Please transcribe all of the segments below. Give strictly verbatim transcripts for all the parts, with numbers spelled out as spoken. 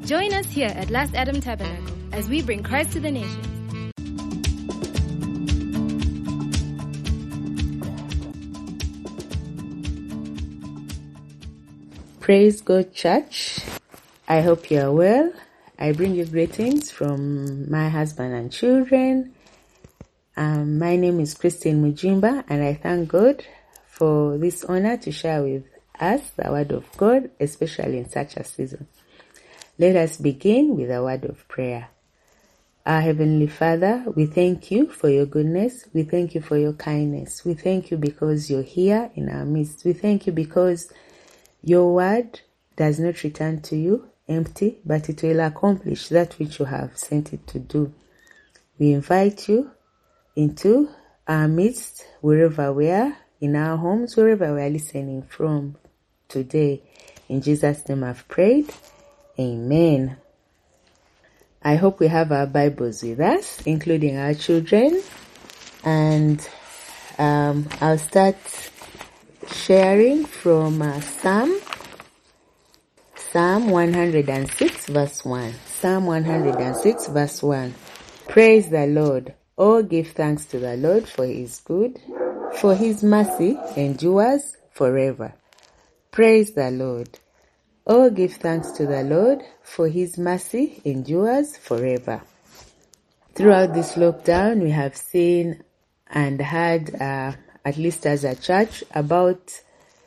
Join us here at Last Adam Tabernacle as we bring Christ to the nations. Praise God, church. I hope you are well. I bring you greetings from my husband and children. Um, my name is Christine Mujimba, and I thank God for this honor to share with us the word of God, especially in such a season. Let us begin with a word of prayer. Our Heavenly Father, we thank you for your goodness. We thank you for your kindness. We thank you because you're here in our midst. We thank you because your word does not return to you empty, but it will accomplish that which you have sent it to do. We invite you into our midst, wherever we are, in our homes, wherever we are listening from today. In Jesus' name I've prayed. Amen. I hope we have our Bibles with us, including our children. And um, I'll start sharing from uh, Psalm, Psalm one hundred six verse one. Psalm one hundred six verse one. Praise the Lord. Oh, give thanks to the Lord, for he is good, for his mercy endures forever. Praise the Lord. Oh, give thanks to the Lord, for his mercy endures forever. Throughout this lockdown, we have seen and heard uh, at least as a church, about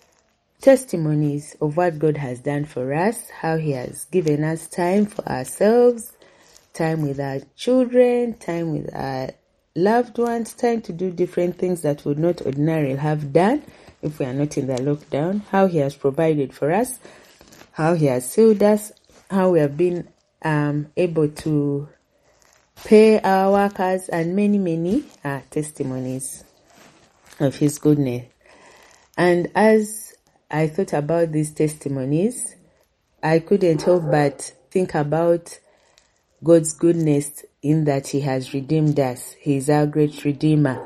testimonies of what God has done for us, how he has given us time for ourselves, time with our children, time with our loved ones, time to do different things that would not ordinarily have done if we are not in the lockdown, how he has provided for us, how he has healed us, how we have been um, able to pay our workers, and many, many uh, testimonies of his goodness. And as I thought about these testimonies, I couldn't help but think about God's goodness in that he has redeemed us. He is our great redeemer.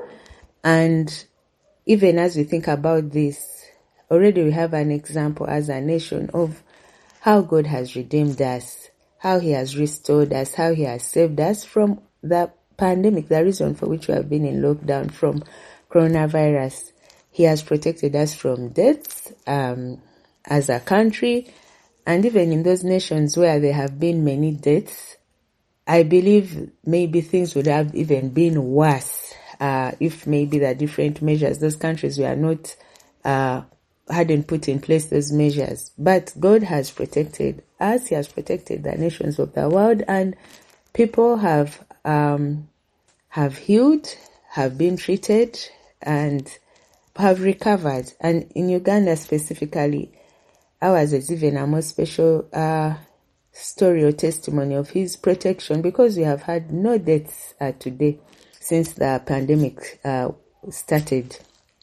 And even as we think about this, already we have an example as a nation of how God has redeemed us, how he has restored us, how he has saved us from the pandemic, the reason for which we have been in lockdown, from coronavirus. He has protected us from deaths um, as a country, and even in those nations where there have been many deaths, I believe maybe things would have even been worse uh, if maybe the different measures, those countries were not, uh, hadn't put in place those measures. But God has protected us, he has protected the nations of the world, and people have um, have healed, have been treated, and have recovered. And in Uganda specifically, ours is even a more special uh, story or testimony of his protection, because we have had no deaths uh, today since the pandemic uh, started.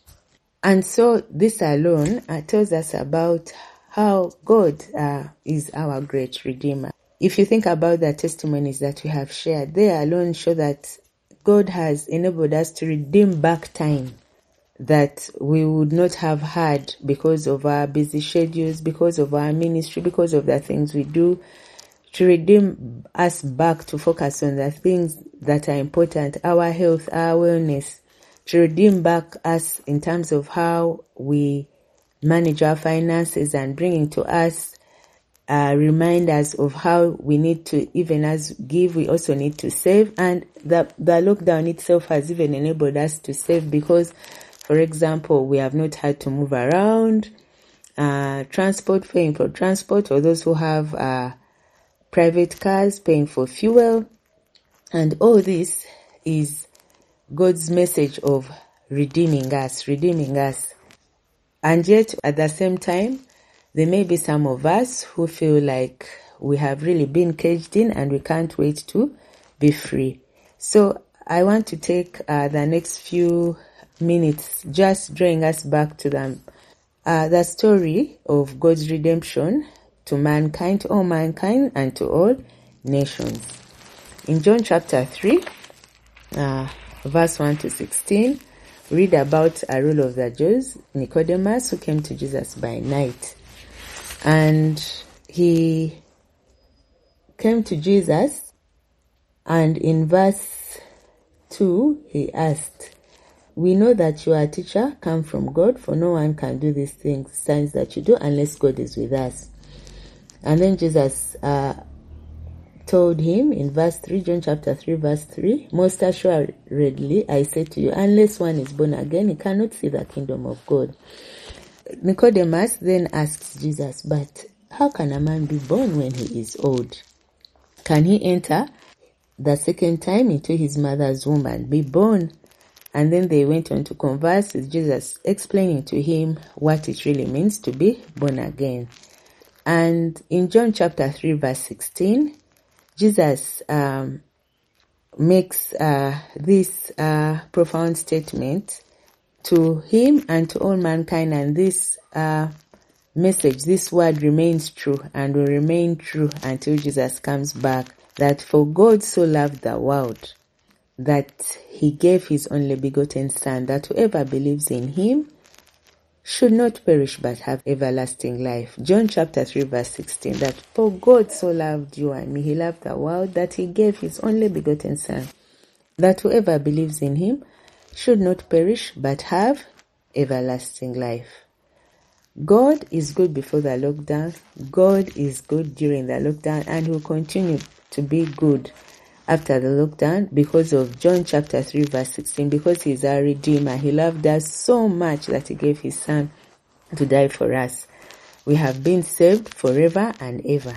And so this alone uh, tells us about how God uh, is our great Redeemer. If you think about the testimonies that we have shared, they alone show that God has enabled us to redeem back time that we would not have had because of our busy schedules, because of our ministry, because of the things we do, to redeem us back to focus on the things that are important, our health, our wellness, to redeem back us in terms of how we manage our finances, and bringing to us uh, reminders of how we need to, even as give, we also need to save. And the, the lockdown itself has even enabled us to save, because, for example, we have not had to move around, uh, transport, paying for transport, or those who have uh, private cars, paying for fuel. And all this is God's message of redeeming us, redeeming us. And yet, at the same time, there may be some of us who feel like we have really been caged in and we can't wait to be free. So I want to take uh, the next few minutes just drawing us back to the, uh, the story of God's redemption to mankind, to all mankind, and to all nations. In John chapter three, uh, verse one to sixteen, read about a ruler of the Jews, Nicodemus, who came to Jesus by night. And he came to Jesus, and in verse two, he asked, "We know that you are a teacher, come from God, for no one can do these things, signs that you do, unless God is with us." And then Jesus uh, told him in verse three, John chapter three, verse three, "Most assuredly, I say to you, unless one is born again, he cannot see the kingdom of God." Nicodemus then asks Jesus, "But how can a man be born when he is old? Can he enter the second time into his mother's womb and be born?" And then they went on to converse with Jesus, explaining to him what it really means to be born again. And in John chapter three, verse sixteen, Jesus um, makes uh, this uh, profound statement to him and to all mankind, and this uh, message, this word remains true and will remain true until Jesus comes back, that for God so loved the world that he gave his only begotten Son, that whoever believes in him should not perish but have everlasting life. John chapter three, verse sixteen, that for God so loved you and me, he loved the world, that he gave his only begotten Son, that whoever believes in him should not perish but have everlasting life. God is good before the lockdown. God is good during the lockdown, and will continue to be good after the lockdown because of John chapter three, verse sixteen, because he is our Redeemer. He loved us so much that he gave his Son to die for us. We have been saved forever and ever.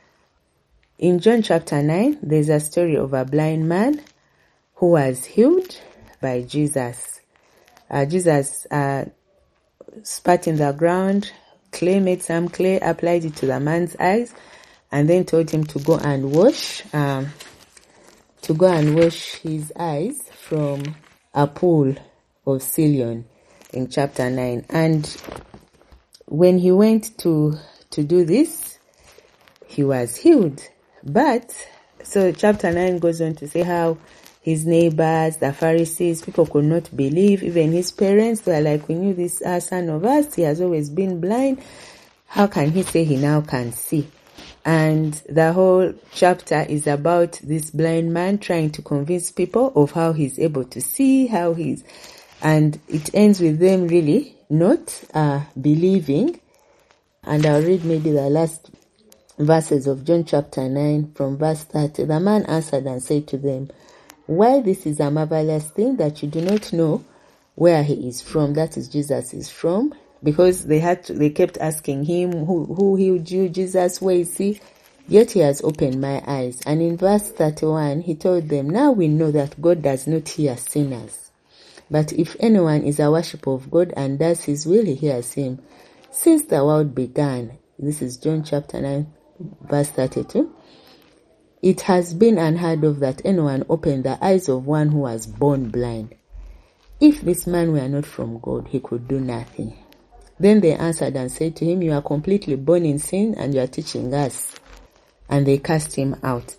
In John chapter nine, there's a story of a blind man who was healed by Jesus. Uh, Jesus uh, spat in the ground, clay, made some clay, applied it to the man's eyes, and then told him to go and wash, um, to go and wash his eyes from a pool of Siloam in chapter nine. And when he went to to do this, he was healed. But so chapter nine goes on to say how his neighbors, the Pharisees, people could not believe. Even his parents, they were like, "We knew this uh, son of us, he has always been blind. How can he say he now can see?" And the whole chapter is about this blind man trying to convince people of how he's able to see, how he's, and it ends with them really not uh, believing. And I'll read maybe the last verses of John chapter nine from verse thirty. "The man answered and said to them, 'Why, this is a marvelous thing that you do not know where he is from,'" that is, Jesus is from, because they had to, they kept asking him, who, who healed you, Jesus, where is he? "Yet he has opened my eyes." And in verse thirty-one, he told them, "Now we know that God does not hear sinners. But if anyone is a worshipper of God and does his will, he hears him. Since the world began," this is John chapter nine, verse thirty-two, "it has been unheard of that anyone opened the eyes of one who was born blind. If this man were not from God, he could do nothing." Then they answered and said to him, "You are completely born in sin, and you are teaching us." And they cast him out.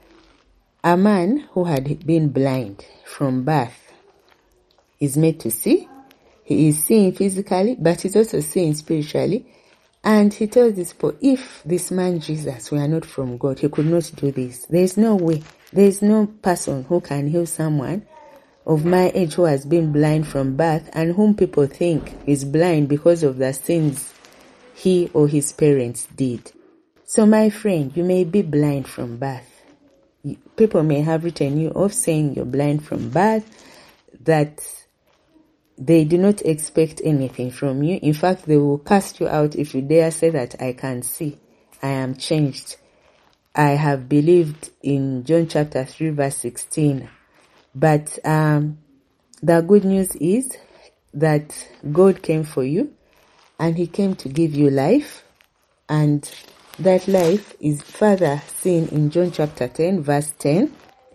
A man who had been blind from birth is made to see. He is seeing physically, but he's also seeing spiritually. And he tells these people, if this man Jesus were not from God, he could not do this. There is no way. There is no person who can heal someone of my age who has been blind from birth and whom people think is blind because of the sins he or his parents did. So my friend, you may be blind from birth. People may have written you off saying you're blind from birth, that they do not expect anything from you. In fact, they will cast you out if you dare say that I can see, I am changed. I have believed in John chapter three, verse sixteen. But um, the good news is that God came for you, and he came to give you life, and that life is further seen in John chapter ten, verse ten,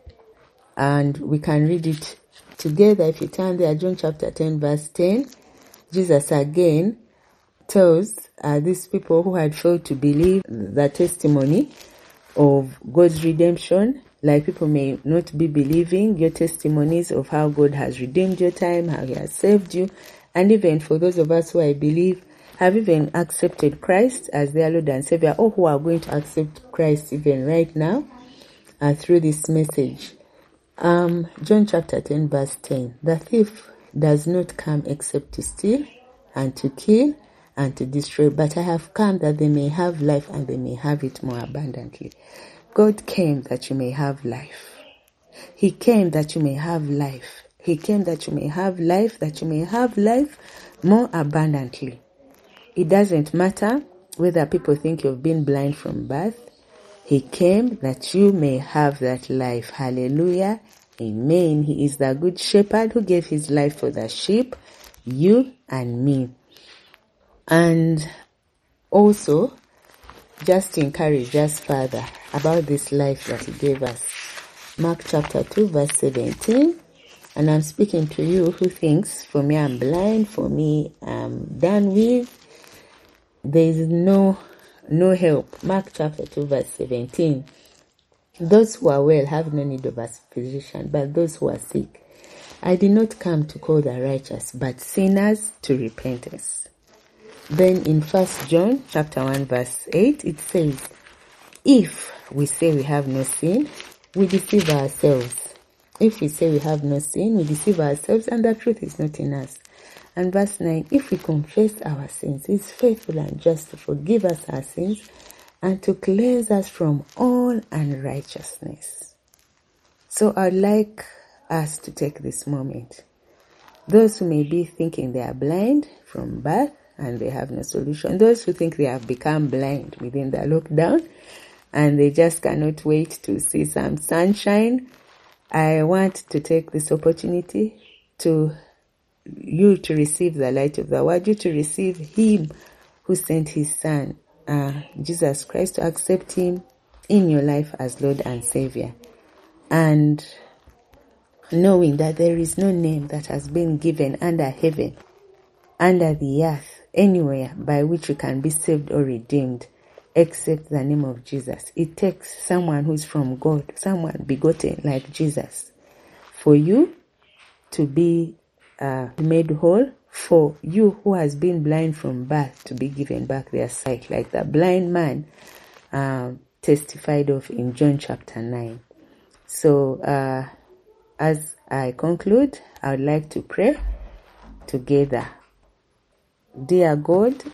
and we can read it together. If you turn there, John chapter ten, verse ten, Jesus again tells uh, these people who had failed to believe the testimony of God's redemption. Like, people may not be believing your testimonies of how God has redeemed your time, how he has saved you, and even for those of us who I believe have even accepted Christ as their Lord and Savior, or who are going to accept Christ even right now uh, through this message. Um, John chapter ten verse ten, the thief does not come except to steal and to kill and to destroy, but I have come that they may have life and they may have it more abundantly. God came that you may have life. He came that you may have life. He came that you may have life, that you may have life more abundantly. It doesn't matter whether people think you've been blind from birth. He came that you may have that life. Hallelujah. Amen. He is the good shepherd who gave his life for the sheep, you and me. And also, just to encourage us further about this life that he gave us. Mark chapter two verse seventeen. And I'm speaking to you who thinks, for me I'm blind, for me I'm done with. There is no no help. Mark chapter two verse seventeen. Those who are well have no need of a physician, but those who are sick. I did not come to call the righteous, but sinners to repentance. Then in First John chapter one verse eight, it says, if we say we have no sin, we deceive ourselves. If we say we have no sin, we deceive ourselves, and the truth is not in us. And verse nine, if we confess our sins, he is faithful and just to forgive us our sins and to cleanse us from all unrighteousness. So I'd like us to take this moment. Those who may be thinking they are blind from birth and they have no solution. Those who think they have become blind within the lockdown and they just cannot wait to see some sunshine. I want to take this opportunity to you to receive the light of the word, you to receive him who sent his son, uh, Jesus Christ, to accept him in your life as Lord and Savior. And knowing that there is no name that has been given under heaven, under the earth, anywhere by which you can be saved or redeemed, except the name of Jesus. It takes someone who's from God, someone begotten like Jesus, for you to be uh, made whole, for you who has been blind from birth to be given back their sight, like the blind man uh, testified of in John chapter nine. So uh, as I conclude, I would like to pray together. Dear God,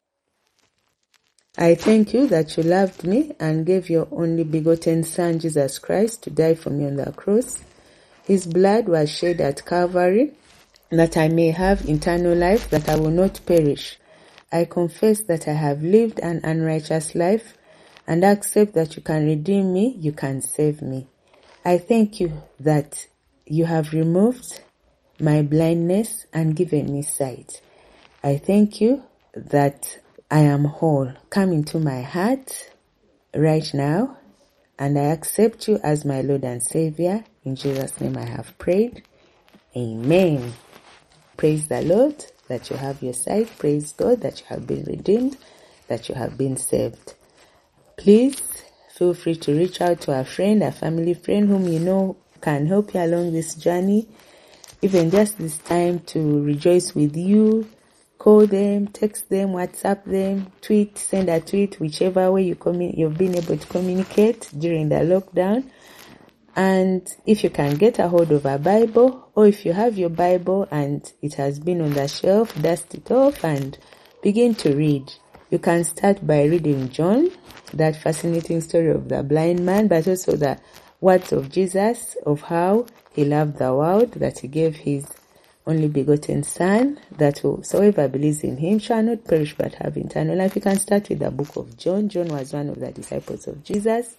I thank you that you loved me and gave your only begotten Son, Jesus Christ, to die for me on the cross. His blood was shed at Calvary, that I may have eternal life, that I will not perish. I confess that I have lived an unrighteous life and accept that you can redeem me, you can save me. I thank you that you have removed my blindness and given me sight. I thank you that I am whole. Come into my heart right now, and I accept you as my Lord and Savior. In Jesus' name I have prayed. Amen. Praise the Lord that you have your sight. Praise God that you have been redeemed, that you have been saved. Please feel free to reach out to a friend, a family friend whom you know can help you along this journey. Even just this time to rejoice with you. Call them, text them, WhatsApp them, tweet, send a tweet, whichever way you commun- you've been able to communicate during the lockdown. And if you can get a hold of a Bible, or if you have your Bible and it has been on the shelf, dust it off and begin to read. You can start by reading John, that fascinating story of the blind man, but also the words of Jesus, of how he loved the world, that he gave his only begotten Son, that whosoever believes in him shall not perish but have eternal life. You can start with the book of John. John was one of the disciples of Jesus.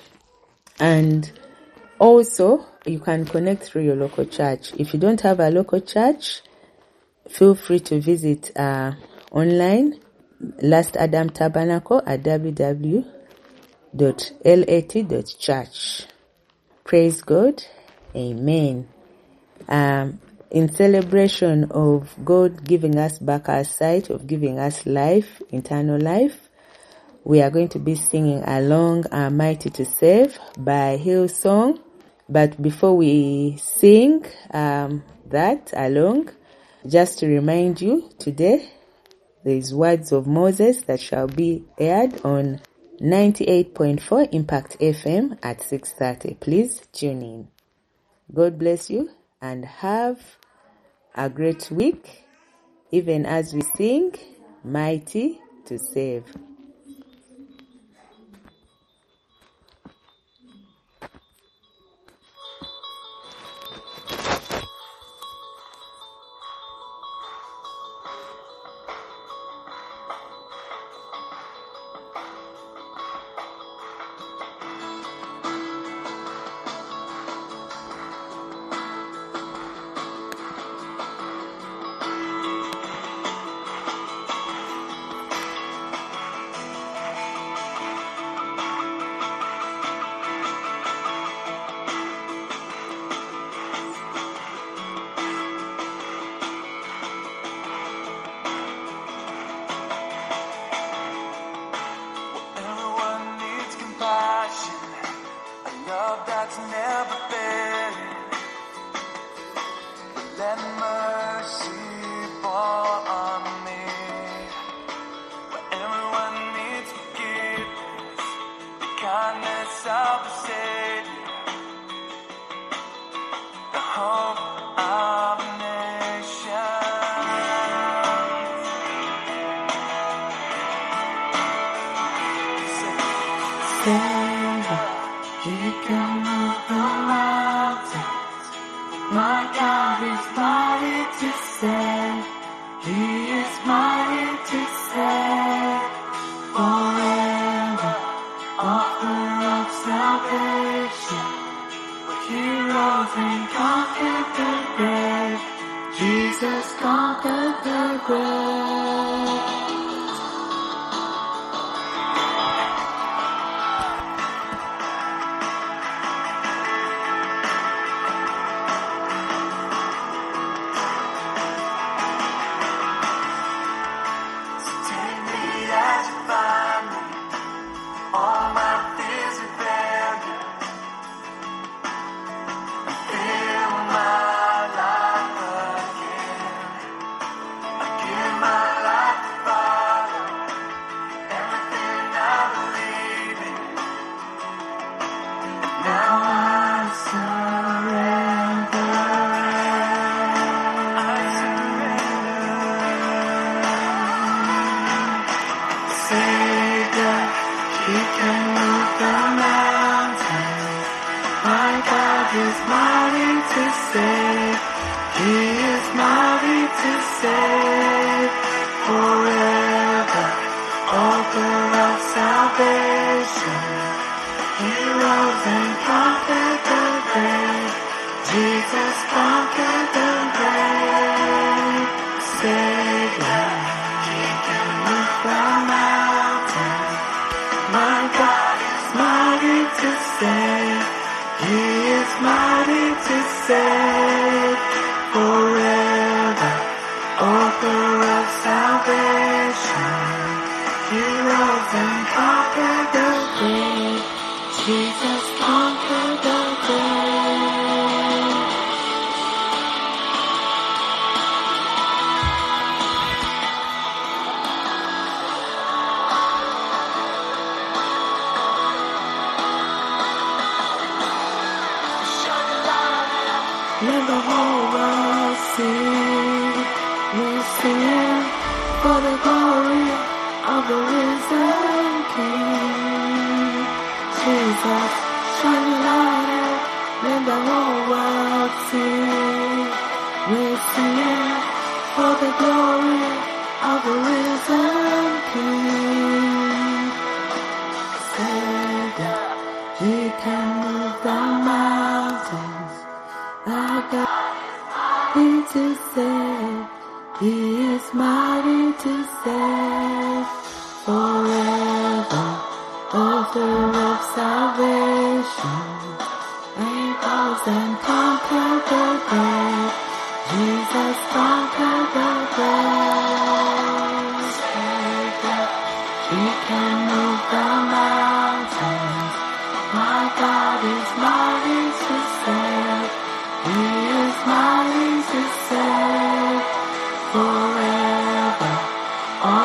And also, you can connect through your local church. If you don't have a local church, feel free to visit uh, online, Last Adam Tabernacle at w w w dot lat dot church. Praise God. Amen. Um, in celebration of God giving us back our sight, of giving us life, eternal life, we are going to be singing along uh, Mighty to Save by Hillsong. But before we sing um, that along, just to remind you, today There is Words of Moses that shall be aired on ninety-eight point four Impact F M at six thirty. Please tune in. God bless you and have a great week, even as we sing Mighty to Save. Let the whole world see, we'll sing for the glory of the risen King. Jesus, shine your light, let the whole world see, we'll sing for the glory of the risen King. Savior, He can move the mountains. Our God is mighty to save. He is mighty to save. Forever, author of salvation, angels and conquered the grave. Jesus conquered the grave. Savior, He can move the mountains. My God is mighty to save. He is mighty to save. Forever,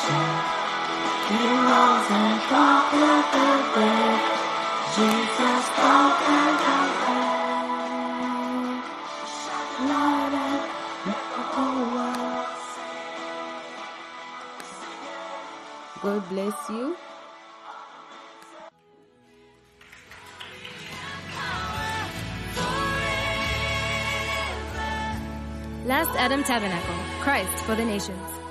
sin. He rose and conquered the grave. Jesus conquered the grave. Light and the whole world. God bless you. Last Adam Tabernacle, Christ for the Nations.